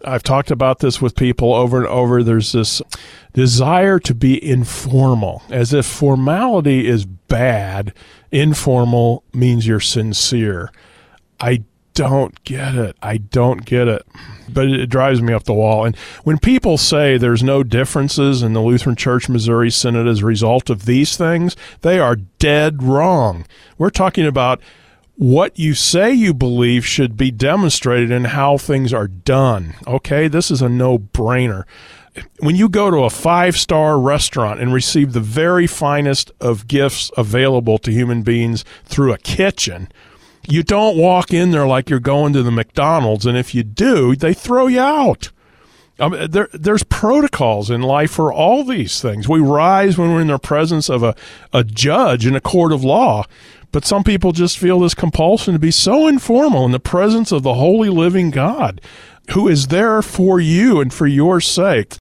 I've talked about this with people over and over. There's this desire to be informal, as if formality is bad. Informal means you're sincere. I don't get it. But it drives me up the wall. And when people say there's no differences in the Lutheran Church Missouri Synod as a result of these things, they are dead wrong. We're talking about what you say you believe should be demonstrated in how things are done. Okay, this is a no-brainer. When you go to a 5-star restaurant and receive the very finest of gifts available to human beings through a kitchen, you don't walk in there like you're going to the McDonald's, and if you do, they throw you out. There's protocols in life for all these things. We rise when we're in the presence of a judge in a court of law, but some people just feel this compulsion to be so informal in the presence of the holy living God who is there for you and for your sake.